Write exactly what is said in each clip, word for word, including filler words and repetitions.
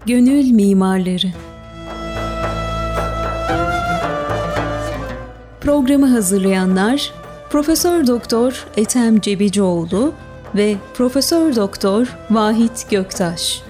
Gönül Mimarları. Programı hazırlayanlar Profesör Doktor Ethem Cebicioğlu ve Profesör Doktor Vahit Göktaş.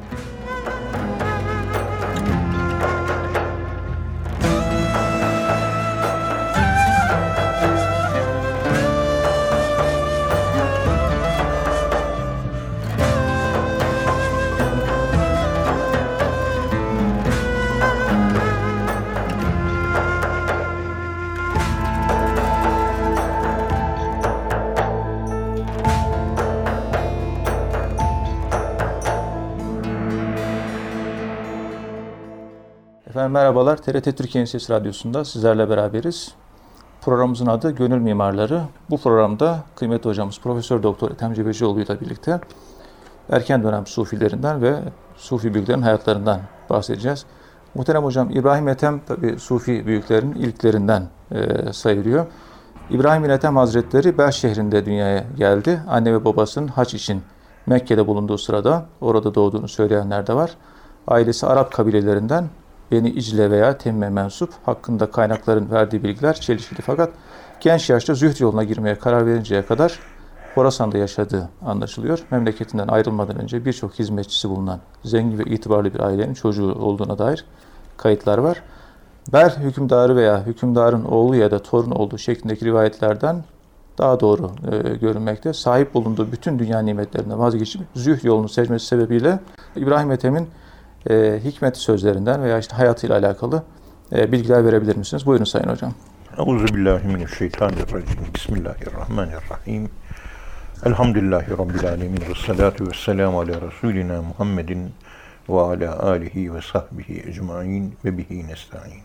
Efendim merhabalar, T R T Türkiye Sesi Radyosu'nda sizlerle beraberiz. Programımızın adı Gönül Mimarları. Bu programda kıymetli hocamız Profesör Doktor Ethem Cebicioğlu ile birlikte erken dönem sufilerinden ve sufi büyüklerin hayatlarından bahsedeceğiz. Muhterem hocam, İbrahim Ethem tabi sufi büyüklerin ilklerinden e, sayılıyor. İbrahim Ethem Hazretleri Belş şehrinde dünyaya geldi. Anne ve babasının hac için Mekke'de bulunduğu sırada orada doğduğunu söyleyenler de var. Ailesi Arap kabilelerinden Beni İcle veya Temme mensup, hakkında kaynakların verdiği bilgiler çelişkili, fakat genç yaşta zühd yoluna girmeye karar verinceye kadar Horasan'da yaşadığı anlaşılıyor. Memleketinden ayrılmadan önce birçok hizmetçisi bulunan zengin ve itibarlı bir ailenin çocuğu olduğuna dair kayıtlar var. Bel hükümdarı veya hükümdarın oğlu ya da torun olduğu şeklindeki rivayetlerden daha doğru e, görünmekte. Sahip bulunduğu bütün dünya nimetlerinden vazgeçip zühd yolunu seçmesi sebebiyle İbrahim Ethem'in E, hikmet sözlerinden veya işte hayatıyla alakalı e, bilgiler verebilir misiniz? Buyurun Sayın Hocam. Euzubillahimineşşeytanirracim. Bismillahirrahmanirrahim. Elhamdülillahi Rabbil alemin. Vessalatu vesselamu ala Resulina Muhammedin ve ala alihi ve sahbihi ecmain ve bihi nesta'in.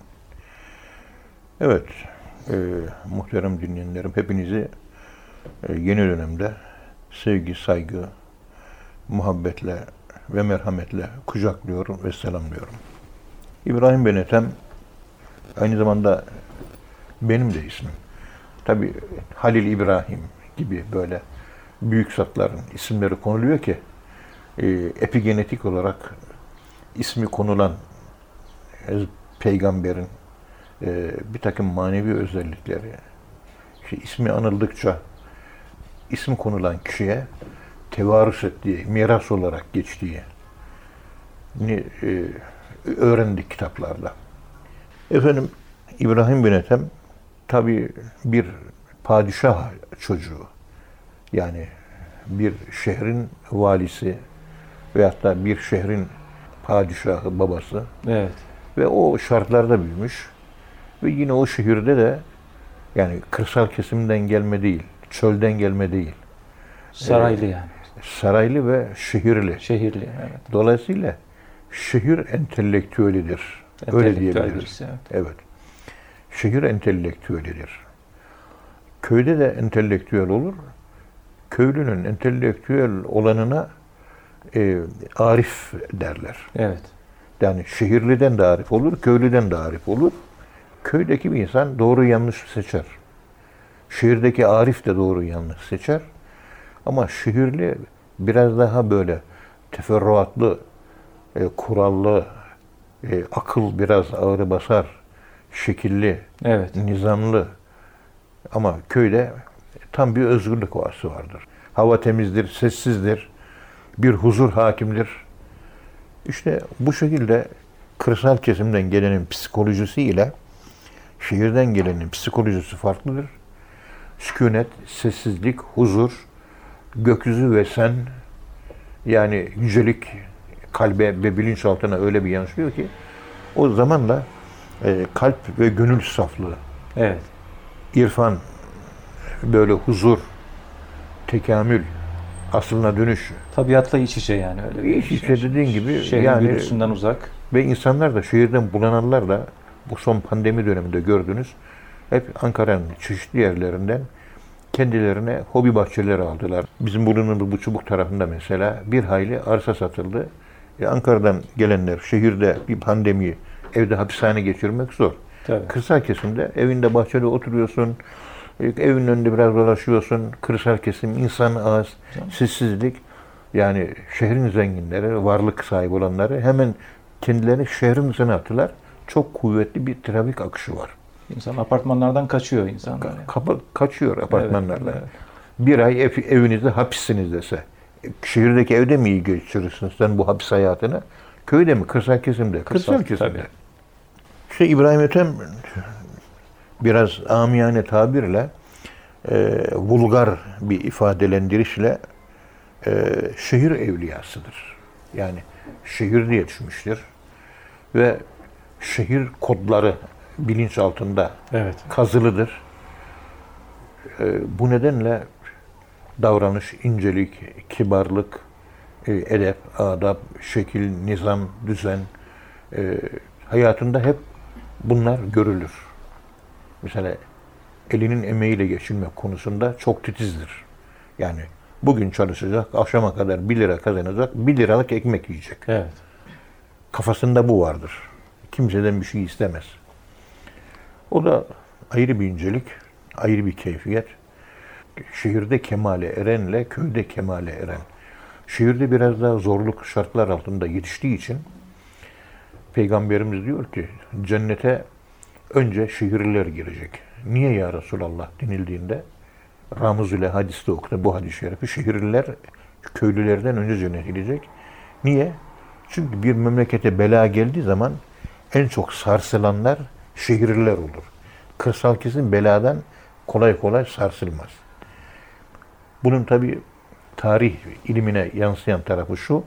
Evet, e, muhterem dinleyenlerim, hepinizi e, yeni dönemde sevgi, saygı, muhabbetle ve merhametle kucaklıyorum ve selamlıyorum. İbrahim ben Ethem aynı zamanda benim de ismim. Tabii Halil İbrahim gibi böyle büyük zatların isimleri konuluyor ki e, epigenetik olarak ismi konulan e, peygamberin e, bir takım manevi özellikleri, işte ismi anıldıkça ismi konulan kişiye tevarüs ettiği, miras olarak geçtiği e, öğrendik kitaplarda. Efendim, İbrahim bin Ethem tabii bir padişah çocuğu. Yani bir şehrin valisi veyahut da bir şehrin padişahı, babası. Evet. Ve o şartlarda büyümüş. Ve yine o şehirde de, yani kırsal kesimden gelme değil, çölden gelme değil. Saraylı yani. Saraylı ve şehirli. Şehirli, evet. Dolayısıyla şehir entelektüelidir. Öyle diyebiliriz. Evet. Evet. Şehir entelektüelidir. Köyde de entelektüel olur. Köylünün entelektüel olanına e, arif derler. Evet. Yani şehirliden de arif olur, köylüden de arif olur. Köydeki bir insan doğru yanlış seçer. Şehirdeki arif de doğru yanlış seçer. Ama şehirli biraz daha böyle teferruatlı, e, kurallı, e, akıl biraz ağır basar, şekilli, evet, nizamlı. Ama köyde tam bir özgürlük havası vardır. Hava temizdir, sessizdir, bir huzur hakimdir. İşte bu şekilde kırsal kesimden gelenin psikolojisi ile şehirden gelenin psikolojisi farklıdır. Sükunet, sessizlik, huzur, gökyüzü ve sen, yani yücelik kalbe ve bilinçaltına öyle bir yansıyor ki o zamanla e, kalp ve gönül saflığı, evet, irfan, böyle huzur, tekamül, aslına dönüş. Tabiatla iç içe yani öyle bir İç içe dediğin gibi. Şehrin yani, gürültüsünden uzak. Ve insanlar da şehirden bulananlar da bu son pandemi döneminde gördünüz. Hep Ankara'nın çeşitli yerlerinden kendilerine hobi bahçeleri aldılar. Bizim bulunduğumuz bu Çubuk tarafında mesela bir hayli arsa satıldı. E Ankara'dan gelenler şehirde bir pandemiyi evde hapishane geçirmek zor. Tabii. Kırsal kesimde evinde bahçede oturuyorsun, evin önünde biraz dolaşıyorsun, kırsal kesim, insan az, sessizlik. Yani şehrin zenginleri, varlık sahibi olanları hemen kendilerini şehrin dışına attılar. Çok kuvvetli bir trafik akışı var. İnsan apartmanlardan kaçıyor insanlar. Ka- kapı kaçıyor apartmanlardan. Evet, evet. Bir ay ev, evinizde hapissiniz dese. Şehirdeki evde mi iyi geçirirsiniz sen bu hapis hayatını? Köyde mi? Kırsal kesimde. Kırsal, Kırsal, kesimde. tabii. İşte İbrahim Ethem biraz amiyane tabirle e, vulgar bir ifadelendirişle e, şehir evliyasıdır. Yani şehirde yetişmiştir. Ve şehir kodları bilinç altında Evet. kazılıdır. E, bu nedenle davranış, incelik, kibarlık, e, edep, adab, şekil, nizam, düzen e, hayatında hep bunlar görülür. Mesela elinin emeğiyle geçinmek konusunda çok titizdir. Yani bugün çalışacak, akşama kadar bir lira kazanacak, bir liralık ekmek yiyecek. Evet. Kafasında bu vardır. Kimseden bir şey istemez. O da ayrı bir incelik, ayrı bir keyfiyet. Şehirde kemale erenle köyde kemale eren. Şehirde biraz daha zorluk şartlar altında yetiştiği için Peygamberimiz diyor ki cennete önce şehirliler girecek. Niye ya Resulallah denildiğinde Ramuz ile hadiste okudu bu hadis-i şerifi. Şehirliler köylülerden önce cennete gidecek. Niye? Çünkü bir memlekete bela geldiği zaman en çok sarsılanlar şehirliler olur. Kırsal kesim beladan kolay kolay sarsılmaz. Bunun tabi tarih ilimine yansıyan tarafı şu.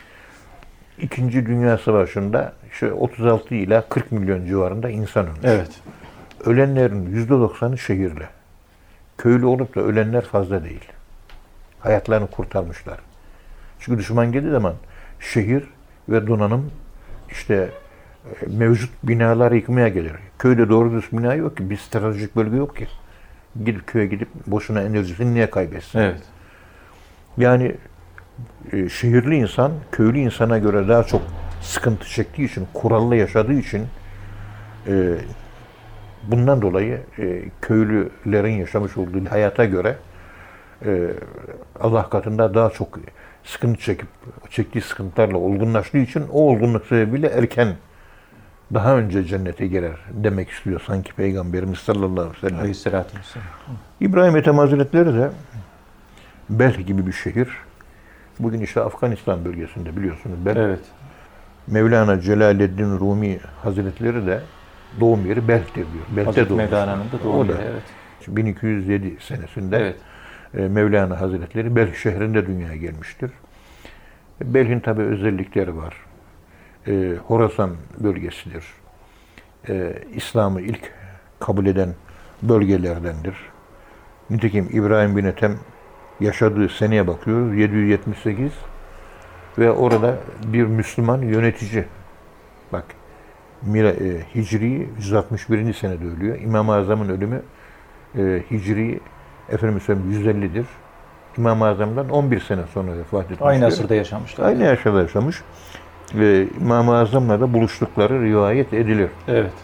İkinci Dünya Savaşı'nda şu otuz altı ila kırk milyon civarında insan ölmüş. Evet. Ölenlerin yüzde doksanı şehirli. Köylü olup da ölenler fazla değil. Hayatlarını kurtarmışlar. Çünkü düşman geldiği zaman şehir ve donanım işte mevcut binaları yıkmaya gelir. Köyde doğru düz bina yok ki. Bir stratejik bölge yok ki. Gidip köye gidip boşuna enerjisini niye kaybetsin? Evet. Yani e, şehirli insan köylü insana göre daha çok sıkıntı çektiği için, kurallı yaşadığı için e, bundan dolayı e, köylülerin yaşamış olduğu hayata göre e, Allah katında daha çok sıkıntı çekip çektiği sıkıntılarla olgunlaştığı için o olgunluk sebebiyle erken daha önce cennete girer demek istiyor sanki Peygamberimiz sallallahu aleyhi ve sellem. Aleyhisselatü vesselam. İbrahim Ethem Hazretleri de Belh gibi bir şehir. Bugün işte Afganistan bölgesinde biliyorsunuz. Belh. Evet. Mevlana Celaleddin Rumi Hazretleri de doğum yeri Belh'tir diyor. Belh'te Hazreti doğmuş. Mevlana'nın da doğum O da yeri, evet. bin iki yüz yedi senesinde Evet. Mevlana Hazretleri Belh şehrinde dünyaya gelmiştir. Belh'in tabi özellikleri var. E, Horasan bölgesidir. E, İslam'ı ilk kabul eden bölgelerdendir. Nitekim İbrahim bin Ethem yaşadığı seneye bakıyoruz. yedi yüz yetmiş sekiz ve orada bir Müslüman yönetici. Bak Mira, e, Hicri yüz altmış birinci senede ölüyor. İmam-ı Azam'ın ölümü e, Hicri efendim yüz ellidir. İmam-ı Azam'dan on bir sene sonra vefat etmiş. Aynı asırda yaşamışlar. Aynı asırda yaşamış. Ve İmam-ı Azam'la da buluştukları rivayet edilir. Evet.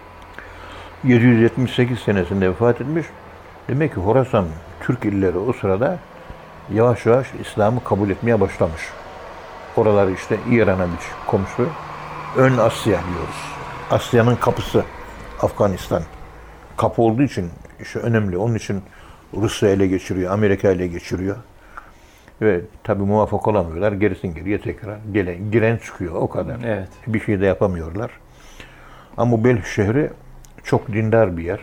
yedi yüz yetmiş sekiz senesinde vefat etmiş. Demek ki Horasan Türk illeri o sırada yavaş yavaş İslam'ı kabul etmeye başlamış. Oralar işte İran'a bir komşu. Ön Asya diyoruz. Asya'nın kapısı Afganistan. Kapı olduğu için işte önemli. Onun için Rusya ele geçiriyor, Amerika ele geçiriyor. Ve tabii muvaffak olamıyorlar. Gerisin geriye tekrar gelen, giren çıkıyor. O kadar. Evet. Bir şey de yapamıyorlar. Ama Belh şehri çok dindar bir yer.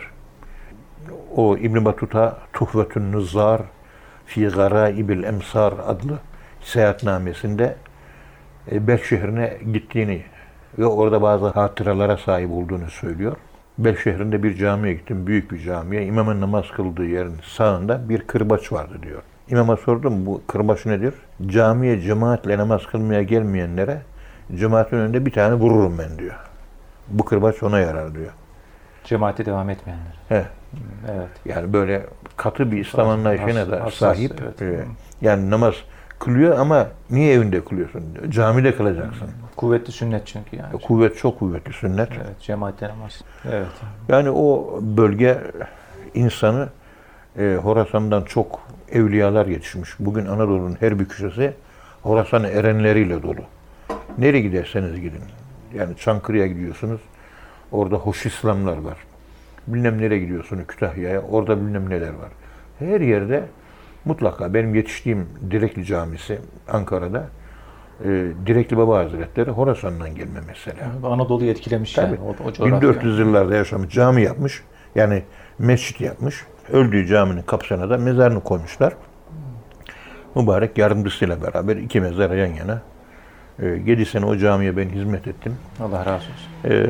O İbn Battuta Tuhvetün Nuzzar fi Garaibil Emsar adlı seyahatnamesinde Belh şehrine gittiğini ve orada bazı hatıralara sahip olduğunu söylüyor. Belh şehrinde bir camiye gittim, büyük bir camiye. İmamın namaz kıldığı yerin sağında bir kırbaç vardı diyor. İmama sordum, bu kırbaç nedir? Camiye cemaatle namaz kılmaya gelmeyenlere cemaatin önünde bir tane vururum ben diyor. Bu kırbaç ona yarar diyor. Cemaate devam etmeyenler. He. Evet. Yani böyle katı bir İslam anlayışına da Hassas, sahip. evet. Ee, yani namaz kılıyor ama niye evinde kılıyorsun? Camide kılacaksın. Kuvvetli sünnet çünkü yani. Kuvvet çok kuvvetli sünnet. Evet, cemaatle namaz. Evet. Yani o bölge insanı e, Horasan'dan çok evliyalar yetişmiş. Bugün Anadolu'nun her bir köşesi Horasan erenleriyle dolu. Nereye giderseniz gidin. Yani Çankırı'ya gidiyorsunuz, orada hoş İslamlar var. Bilmem nereye gidiyorsunuz, Kütahya'ya, orada bilmem neler var. Her yerde mutlaka, benim yetiştiğim Direkli Camisi Ankara'da, e, Direkli Baba Hazretleri Horasan'dan gelme mesela. Anadolu'yu etkilemiş Tabii. yani o, o coğrafya. bin dört yüz yıllarda yaşamış, cami yapmış. Yani mescit yapmış. Öldüğü caminin kapısına da mezarını koymuşlar. Mübarek yardımcısıyla beraber iki mezar yan yana. E, yedi sene o camiye ben hizmet ettim. Allah razı olsun. E,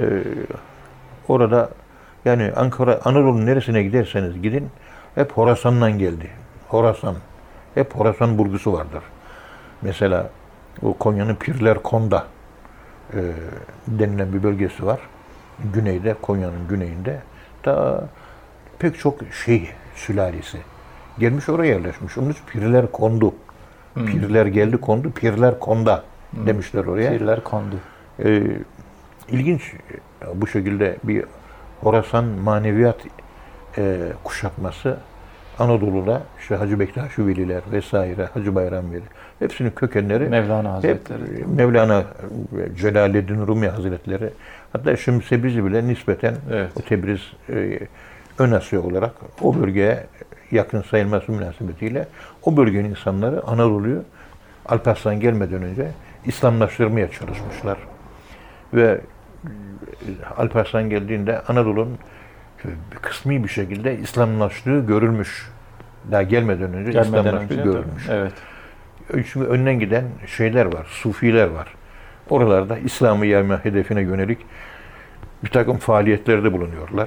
orada yani Ankara, Anadolu'nun neresine giderseniz gidin hep Horasan'dan geldi. Horasan. Hep Horasan burgusu vardır. Mesela o Konya'nın Pirlerkonda e, denilen bir bölgesi var. Güneyde, Konya'nın güneyinde. Da pek çok şey sülalesi gelmiş oraya yerleşmiş. Onun için Pirler kondu. Hmm. Pirler geldi kondu, Pirler konda hmm. demişler oraya. Pirler kondu. Ee, ilginç bu şekilde bir Horasan maneviyat e, kuşatması Anadolu'da işte Hacı Bektaş-ı Veliler vesaire, Hacı Bayram Veli hepsinin kökenleri Mevlana Hazretleri. Hep Mevlana Celaleddin Rumi Hazretleri, hatta Şemsebizi bile nispeten evet. o Tebriz e, Ön Asya olarak o bölgeye yakın sayılması münasebetiyle o bölgenin insanları Anadolu'yu Alparslan gelmeden önce İslamlaştırmaya çalışmışlar. Ve Alparslan geldiğinde Anadolu'nun kısmi bir şekilde İslamlaştığı görülmüş. Daha gelmeden önce gelmeden İslamlaştığı önce, görülmüş. Tabii. Evet. Çünkü önden giden şeyler var, sufiler var. Oralarda İslam'ı yayma hedefine yönelik bir takım faaliyetlerde bulunuyorlar.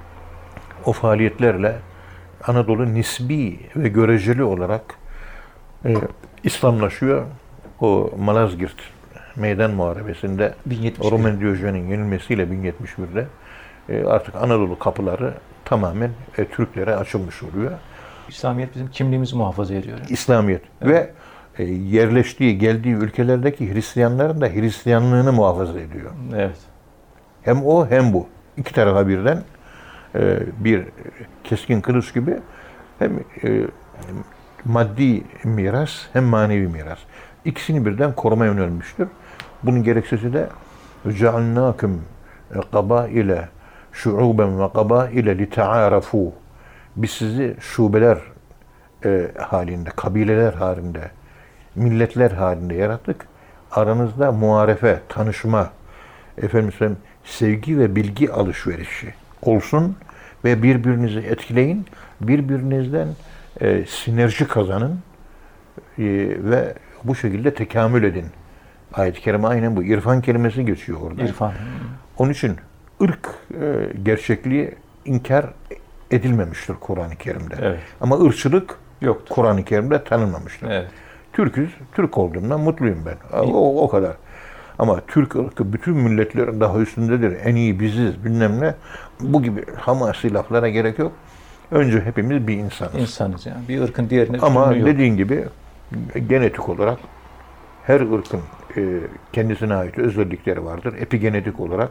O faaliyetlerle Anadolu nisbi ve göreceli olarak e, İslamlaşıyor. O Malazgirt Meydan Muharebesi'nde Roman Diyojen'in yenilmesiyle bin yetmiş birde e, artık Anadolu kapıları tamamen e, Türklere açılmış oluyor. İslamiyet bizim kimliğimizi muhafaza ediyor. İslamiyet evet. Ve e, yerleştiği, geldiği ülkelerdeki Hristiyanların da Hristiyanlığını muhafaza ediyor. Evet. Hem o hem bu. İki tarafa birden e, bir keskin kılıç gibi hem e, maddi miras hem manevi miras. İkisini birden korumaya yönelmiştir. Bunun gerekçesi de جَعَلْنَاكُمْ قَبَائِلَ شُعُوبًا وَقَبَائِلَ لِتَعَارَفُوا Biz sizi şubeler e, halinde, kabileler halinde, milletler halinde yarattık. Aranızda muarefe, tanışma, efendim söyleyeyim, sevgi ve bilgi alışverişi olsun ve birbirinizi etkileyin, birbirinizden e, sinerji kazanın e, ve bu şekilde tekamül edin. Ayet-i kerime aynen bu. İrfan kelimesi geçiyor orada. İrfan. Onun için ırk e, gerçekliği inkar edilmemiştir Kur'an-ı Kerim'de. Evet. Ama ırkçılık yoktur. Kur'an-ı Kerim'de tanınmamıştır. Evet. Türk'üz, Türk olduğumdan mutluyum ben. O, o kadar. Ama Türk ırkı bütün milletlerin daha üstündedir. En iyi biziz, bilmem ne. Bu gibi hamasi laflara gerek yok. Önce hepimiz bir insanız. İnsanız yani. Bir ırkın diğerine ama dediğin gibi genetik olarak her ırkın e, kendisine ait özellikleri vardır. Epigenetik olarak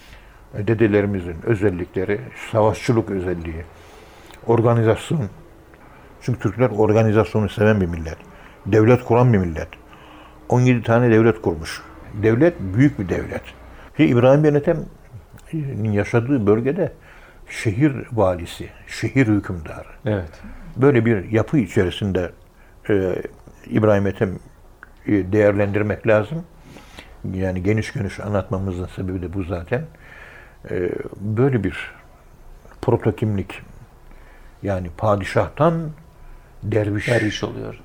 e, dedelerimizin özellikleri, savaşçılık özelliği, organizasyon. Çünkü Türkler organizasyonu seven bir millet. Devlet kuran bir millet. on yedi tane devlet kurmuş. Devlet büyük bir devlet. Şimdi İbrahim bin Ethem'in yaşadığı bölgede şehir valisi, şehir hükümdarı. Evet. Böyle bir yapı içerisinde e, İbrahim Ethem e, değerlendirmek lazım. Yani geniş geniş anlatmamızın sebebi de bu zaten. E, böyle bir protokimlik, yani padişahtan derviş. Derviş oluyor.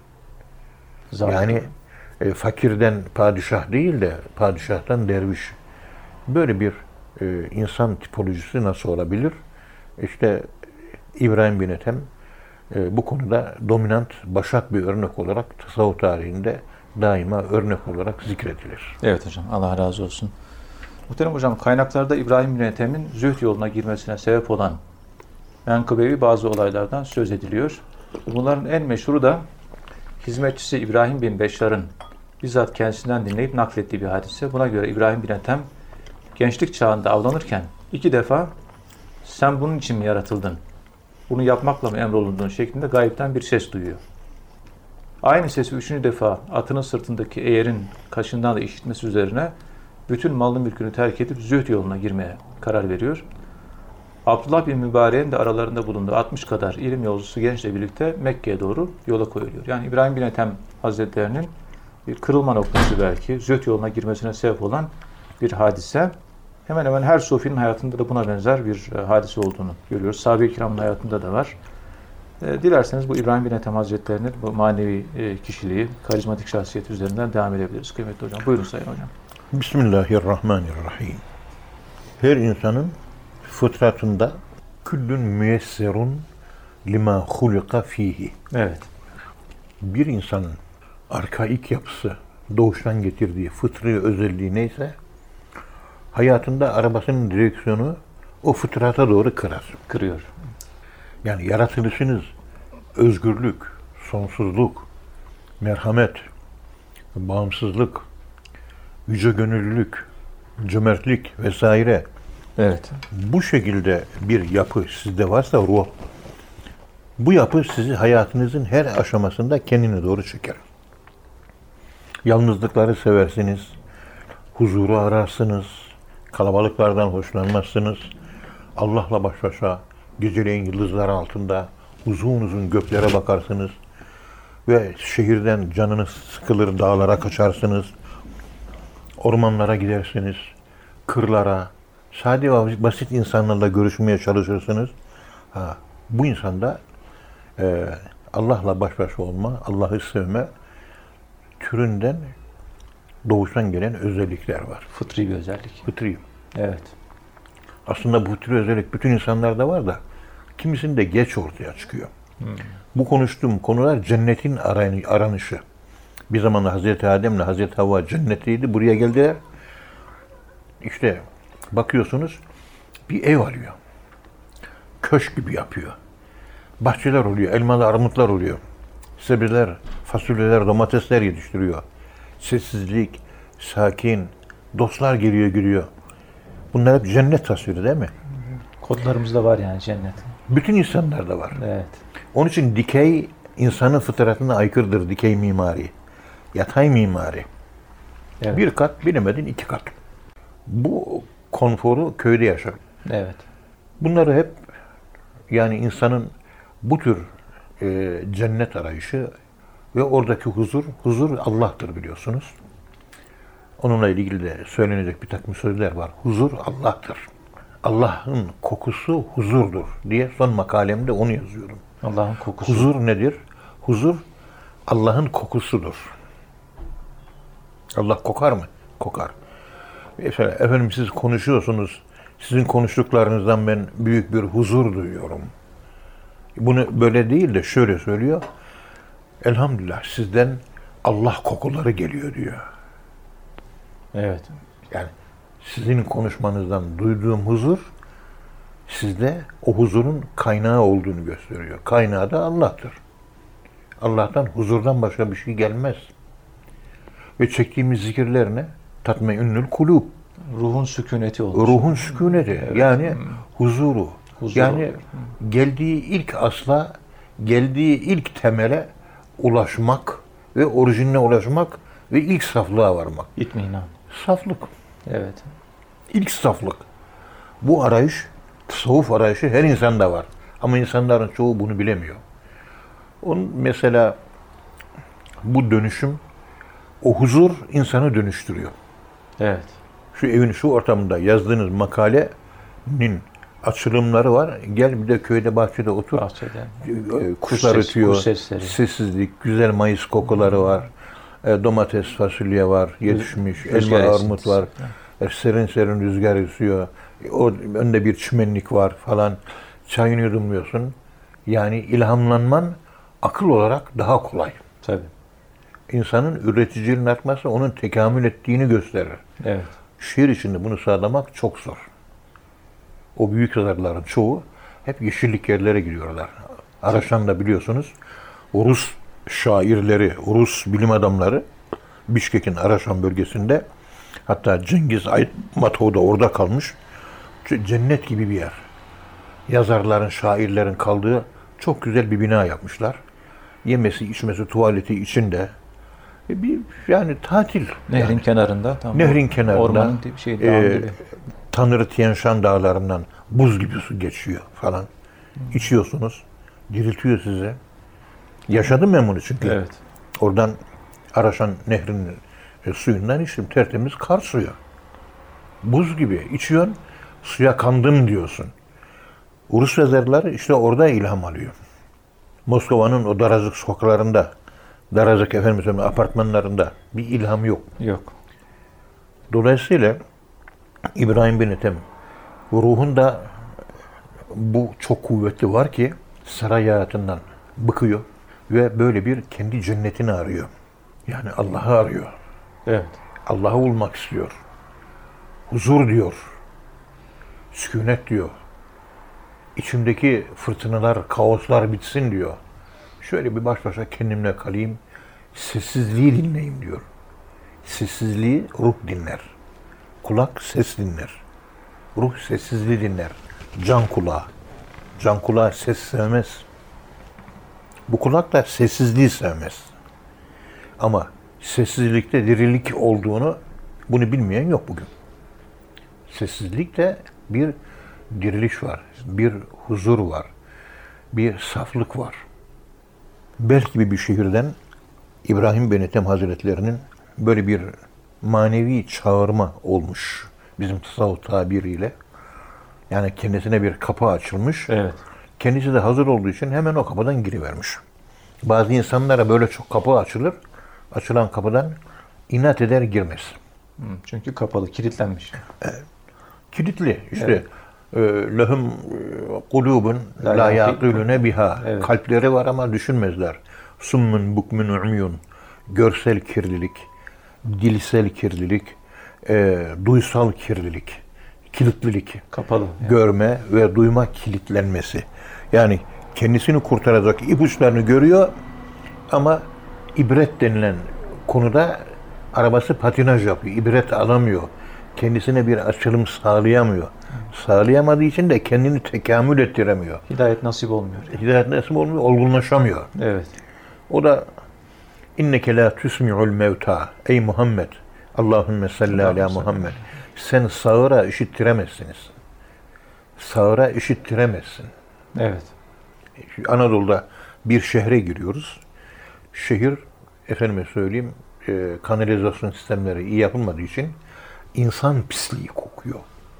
Zaten. Yani e, fakirden padişah değil de padişahtan derviş. Böyle bir e, insan tipolojisi nasıl olabilir? İşte İbrahim bin Ethem e, bu konuda dominant, başat bir örnek olarak tasavvuf tarihinde daima örnek olarak zikredilir. Evet hocam, Allah razı olsun. Muhterem hocam, kaynaklarda İbrahim bin Ethem'in zühd yoluna girmesine sebep olan menkıbevi bazı olaylardan söz ediliyor. Bunların en meşhuru da hizmetçisi İbrahim bin Beşşar'ın bizzat kendisinden dinleyip naklettiği bir hadise. Buna göre İbrahim bin Ethem gençlik çağında avlanırken iki defa sen bunun için mi yaratıldın, bunu yapmakla mı emrolundun şeklinde gayipten bir ses duyuyor. Aynı sesi üçüncü defa atının sırtındaki eğerin kaşından da işitmesi üzerine bütün malını mülkünü terk edip zühd yoluna girmeye karar veriyor. Abdullah bin Mübarek'in de aralarında bulunduğu altmış kadar ilim yolcusu gençle birlikte Mekke'ye doğru yola koyuluyor. Yani İbrahim bin Ethem Hazretlerinin bir kırılma noktası belki, zühd yoluna girmesine sebep olan bir hadise. Hemen hemen her sufinin hayatında da buna benzer bir hadise olduğunu görüyoruz. Sahabe-i kiramın hayatında da var. E, dilerseniz bu İbrahim bin Ethem Hazretleri'nin bu manevi e, kişiliği, karizmatik şahsiyet üzerinden devam edebiliriz. Kıymetli hocam. Buyurun Sayın Hocam. Bismillahirrahmanirrahim. Her insanın fıtratında küllün müyesserun lima hulika fihi. Evet. Bir insanın arkaik yapısı, doğuştan getirdiği fıtri özelliği neyse hayatında arabasının direksiyonu o fıtrata doğru kırar. Kırıyor. Yani yaratılışınız özgürlük, sonsuzluk, merhamet, bağımsızlık, yüce gönüllülük, cömertlik vesaire. Evet. Bu şekilde bir yapı sizde varsa ruh, bu yapı sizi hayatınızın her aşamasında kendine doğru çeker. Yalnızlıkları seversiniz, huzuru ararsınız, kalabalıklardan hoşlanmazsınız. Allah'la baş başa geceleyin yıldızlar altında uzun uzun göklere bakarsınız ve şehirden canınız sıkılır, dağlara kaçarsınız, ormanlara gidersiniz, kırlara, sade ve basit insanlarla görüşmeye çalışırsınız. Ha, bu insanda e, Allah'la baş başa olma, Allah'ı sevme türünden doğuştan gelen özellikler var. Fıtri bir özellik. Fıtri. Evet. Aslında bu tür özellik bütün insanlarda var da kimisinde geç ortaya çıkıyor. Hmm. Bu konuştuğum konular cennetin aranışı. Bir zamanlar Hazreti Adem'le Hazreti Havva cennetteydi. Buraya geldiler. İşte bakıyorsunuz bir ev arıyor. Köşk gibi yapıyor. Bahçeler oluyor, elmalı armutlar oluyor. Sebzeler, fasulyeler, domatesler yetiştiriyor. Sessizlik, sakin, dostlar geliyor giriyor. Bunlar hep cennet tasviri değil mi? Kodlarımızda var yani cennet. Bütün insanlarda var. Evet. Onun için dikey insanın fıtratına aykırıdır, dikey mimari. Yatay mimari. Evet. Bir kat, bilemedin iki kat. Bu konforu köyde yaşar. Evet. Bunları hep yani insanın bu tür e, cennet arayışı ve oradaki huzur, huzur Allah'tır biliyorsunuz. Onunla ilgili de söylenecek bir takım sözler var. Huzur Allah'tır. Allah'ın kokusu huzurdur diye son makalemde onu yazıyorum. Allah'ın kokusu. Huzur nedir? Huzur Allah'ın kokusudur. Allah kokar mı? Kokar. Mesela efendim siz konuşuyorsunuz. Sizin konuştuklarınızdan ben büyük bir huzur duyuyorum. Bunu böyle değil de şöyle söylüyor. Elhamdülillah sizden Allah kokuları geliyor diyor. Evet. Yani sizin konuşmanızdan duyduğum huzur sizde o huzurun kaynağı olduğunu gösteriyor. Kaynağı da Allah'tır. Allah'tan huzurdan başka bir şey gelmez. Ve çektiğimiz zikirler ne? Tatmeinnül kulub. Ruhun sükuneti olur. Ruhun sükuneti. Evet. Yani hmm. huzuru. Huzur yani hmm. geldiği ilk asla, geldiği ilk temele ulaşmak ve orijinine ulaşmak ve ilk saflığa varmak. İtminan. Saflık. Evet. İlk saflık. Bu arayış, tasavvuf arayışı her insanda var. Ama insanların çoğu bunu bilemiyor. Onun mesela bu dönüşüm, o huzur insanı dönüştürüyor. Evet. Şu evin şu ortamında yazdığınız makalenin açılımları var. Gel bir de köyde bahçede otur. Bahçede. Kuşlar kuş ötüyor. Kuş sessizlik, güzel mayıs kokuları var. E, domates, fasulye var, yetişmiş. Elma, armut var. E, serin serin rüzgar esiyor. O önde bir çimenlik var falan. Çayını yudumluyorsun. Yani ilhamlanman akıl olarak daha kolay. Tabii. İnsanın üreticiliğinin artması onun tekamül ettiğini gösterir. Evet. Şiir içinde bunu sağlamak çok zor. O büyük yazarların çoğu hep yeşillik yerlere gidiyorlar. Araşan da biliyorsunuz o Rus şairleri, Rus bilim adamları Bişkek'in Araşan bölgesinde, hatta Cengiz Aytmatov da orada kalmış. Cennet gibi bir yer. Yazarların, şairlerin kaldığı çok güzel bir bina yapmışlar. Yemesi, içmesi, tuvaleti içinde. E bir yani tatil. Nehrin yani. kenarında. Tam Nehrin kenarında. Ormanın şey, dağın e, dibi. Tanrı Tien Shan dağlarından buz gibi su geçiyor falan. Hmm. İçiyorsunuz. Diriltiyor sizi. Yaşadım ben bunu çünkü. Evet. Oradan Araşan Nehri'nin e, suyundan içtim. Tertemiz kar suyu. Buz gibi. İçiyorsun. Suya kandım diyorsun. Rus yazarları işte orada ilham alıyor. Moskova'nın o daracık sokaklarında, daracık efendim apartmanlarında bir ilham yok. Yok. Dolayısıyla İbrahim bin Ethem ruhunda bu çok kuvvetli var ki saray hayatından bıkıyor ve böyle bir kendi cennetini arıyor. Yani Allah'ı arıyor. Evet. Allah'ı bulmak istiyor. Huzur diyor. Sükunet diyor. İçimdeki fırtınalar, kaoslar bitsin diyor. Şöyle bir baş başa kendimle kalayım, sessizliği dinleyeyim diyor. Sessizliği ruh dinler. Kulak ses dinler. Ruh sessizliği dinler. Can kulağı. Can kulağı ses sevmez. Bu kulak da sessizliği sevmez. Ama sessizlikte dirilik olduğunu, bunu bilmeyen yok bugün. Sessizlikte bir diriliş var, bir huzur var, bir saflık var. Belki gibi bir şehirden İbrahim bin Ethem Hazretlerinin böyle bir manevi çağırma olmuş. Bizim tasavvuf tabiriyle. Yani kendisine bir kapı açılmış. Evet. Kendisi de hazır olduğu için hemen o kapıdan girivermiş. Bazı insanlara böyle çok kapı açılır. Açılan kapıdan inat eder girmez. Çünkü kapalı, kilitlenmiş. Evet. Kilitli. İşte lehum kulubun la yaqilune biha. Kalpleri var ama düşünmezler. Summun bukmun umyun. Görsel kirlilik, dilsel kirlilik, e, duysal kirlilik, kilitlilik. Kapalı. Yani. Görme ve duyma kilitlenmesi. Yani kendisini kurtaracak ipuçlarını görüyor ama ibret denilen konuda arabası patinaj yapıyor. İbret alamıyor. Kendisine bir açılım sağlayamıyor. Sağlayamadığı için de kendini tekamül ettiremiyor. Hidayet nasip olmuyor. Hidayet nasip olmuyor, olgunlaşamıyor. Evet. O da inneke la tusmi'ul mevta. Ey Muhammed, Allahümme salli ala Muhammed. Sen sağıra işittiremezsiniz. Sağıra işittiremezsin. Evet. Anadolu'da bir şehre giriyoruz. Şehir, efendime söyleyeyim, e, kanalizasyon sistemleri iyi yapılmadığı için insan pisliği kokuyor.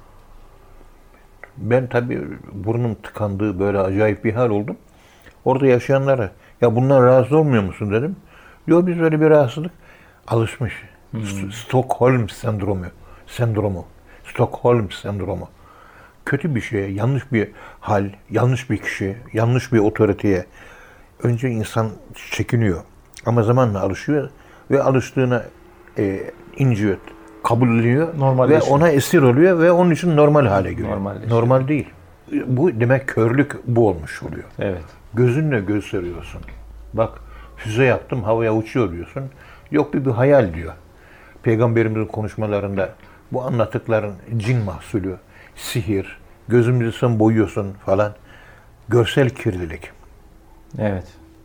Ben tabii burnum tıkandığı böyle acayip bir hal oldum. Orada yaşayanlara, ya bundan rahatsız olmuyor musun dedim. Yok biz öyle bir rahatsızlık alışmış. Hmm. Stockholm sendromu. Sendromu. Stockholm sendromu. Kötü bir şeye, yanlış bir hal, yanlış bir kişi, yanlış bir otoriteye önce insan çekiniyor. Ama zamanla alışıyor ve alıştığına e, inciyor, kabulleniyor ve ona esir oluyor ve onun için normal hale geliyor. Normal değil. Bu demek körlük bu olmuş oluyor. Evet. Gözünle gösteriyorsun. Bak füze yaptım, havaya uçuyor diyorsun. Yok bir, bir hayal diyor. Peygamberimizin konuşmalarında bu anlattıkların cin mahsulü, sihir, gözümüzü sen boyuyorsun falan. Görsel kirlilik. Evet.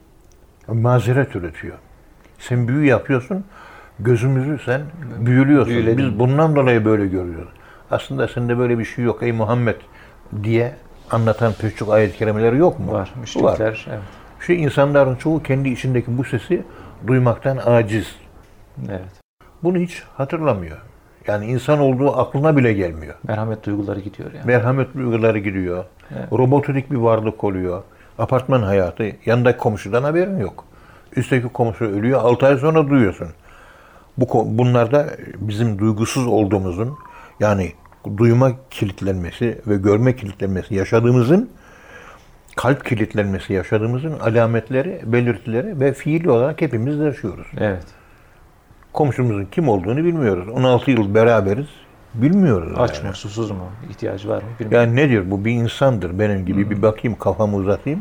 Mazeret üretiyor. Sen büyü yapıyorsun, gözümüzü sen büyülüyorsun. Büyüledin. Biz bundan dolayı böyle görüyoruz. Aslında sende böyle bir şey yok ey Muhammed diye anlatan pek çok ayet-i kerimeler yok mu? Var. Müşrikler. Var. Evet. Şu insanların çoğu kendi içindeki bu sesi duymaktan aciz. Evet. Bunu hiç hatırlamıyor. Yani insan olduğu aklına bile gelmiyor. Merhamet duyguları gidiyor yani. Merhamet duyguları gidiyor. Evet. Robotik bir varlık oluyor. Apartman hayatı. Yanındaki komşudan haberin yok. Üstteki komşu ölüyor. altı ay sonra duyuyorsun. Bu bunlarda bizim duygusuz olduğumuzun, yani duyma kilitlenmesi ve görme kilitlenmesi yaşadığımızın, kalp kilitlenmesi yaşadığımızın alametleri, belirtileri ve fiili olarak hepimiz yaşıyoruz. Evet. Komşumuzun kim olduğunu bilmiyoruz. on altı yıl beraberiz. Bilmiyoruz. Aç yani. mı, susuz mu, ihtiyacı var mı bilmiyorum. Yani nedir bu? Bir insandır benim gibi. Hmm. Bir bakayım, kafamı uzatayım.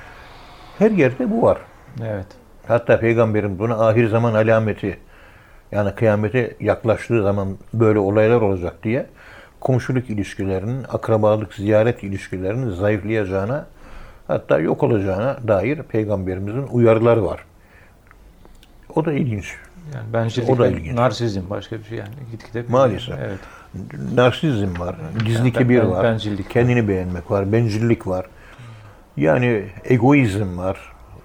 Her yerde bu var. Evet. Hatta Peygamberimiz buna ahir zaman alameti, yani kıyamete yaklaştığı zaman böyle olaylar olacak diye komşuluk ilişkilerinin, akrabalık, ziyaret ilişkilerinin zayıflayacağına Hatta yok olacağına dair Peygamberimizin uyarıları var. O da ilginç. Yani bencillik, o da ilginç. Narsizm başka bir şey yani. Gitgide maalesef. Evet. Narsizm var, gizli ben, kibir ben, var, bencillik kendini var. beğenmek var, bencillik var. Yani egoizm var.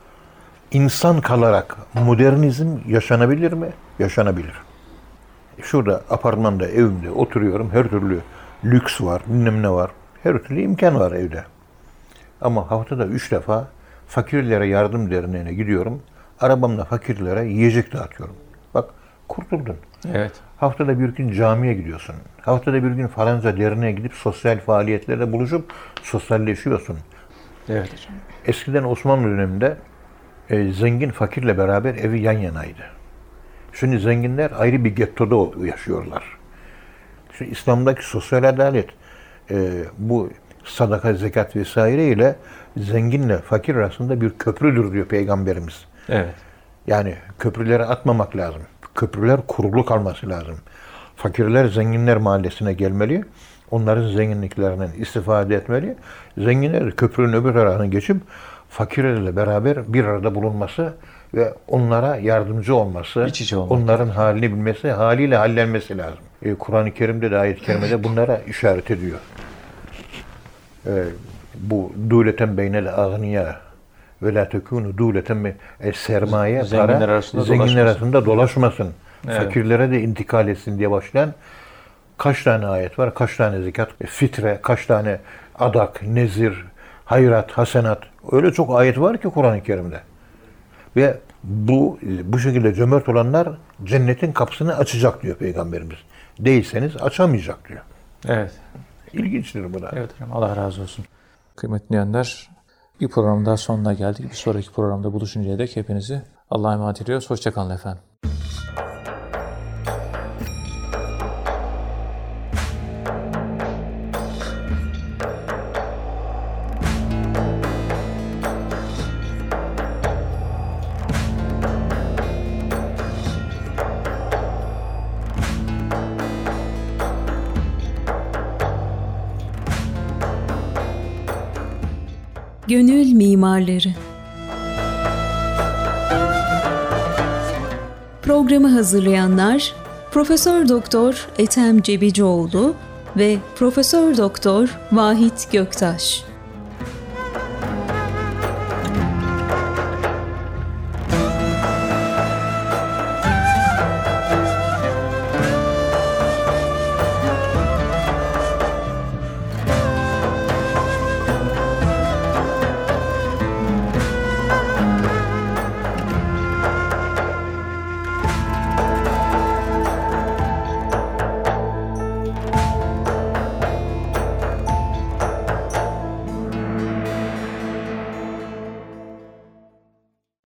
İnsan kalarak modernizm yaşanabilir mi? Yaşanabilir. Şurada apartmanda, evimde oturuyorum. Her türlü lüks var, bilmem ne var. Her türlü imkan var evde. Ama haftada üç defa fakirlere yardım derneğine gidiyorum. Arabamla fakirlere yiyecek dağıtıyorum. Bak kurtuldun. Evet. Haftada bir gün camiye gidiyorsun. Haftada bir gün falanca derneğe gidip sosyal faaliyetlerde buluşup sosyalleşiyorsun. Evet hocam. Eskiden Osmanlı döneminde e, zengin fakirle beraber evi yan yanaydı. Şimdi zenginler ayrı bir gettoda yaşıyorlar. Şimdi İslam'daki sosyal adalet e, bu sadaka, zekat vesaire ile zenginle fakir arasında bir köprüdür diyor Peygamberimiz. Evet. Yani köprüleri atmamak lazım. Köprüler kurulu kalması lazım. Fakirler zenginler mahallesine gelmeli. Onların zenginliklerinden istifade etmeli. Zenginler köprünün öbür tarafına geçip fakirlerle beraber bir arada bulunması ve onlara yardımcı olması, İç içe olmak. onların halini bilmesi, haliyle hallenmesi lazım. E, Kur'an-ı Kerim'de de ayet-i kerimede bunlara işaret ediyor. E, bu dûleten beynel ağniya ve la tekûnü dûleten e, sermaye, zenginler para arasında zenginler dolaşmasın. arasında dolaşmasın. Evet. Fakirlere de intikal etsin diye başlayan kaç tane ayet var, kaç tane zekat, e, fitre, kaç tane adak, nezir, hayrat, hasenat. Öyle çok ayet var ki Kur'an-ı Kerim'de. Ve bu bu şekilde cömert olanlar cennetin kapısını açacak diyor Peygamberimiz. Değilseniz açamayacak diyor. Evet. İlginçtir bu da. Evet hocam, Allah razı olsun. Kıymetli dinleyenler, bir programın daha sonuna geldik. Bir sonraki programda buluşuncaya dek hepinizi Allah'a emanet ediyoruz. Hoşçakalın efendim. Gönül Mimarları. Programı hazırlayanlar Profesör Doktor Ethem Cebicioğlu ve Profesör Doktor Vahit Göktaş.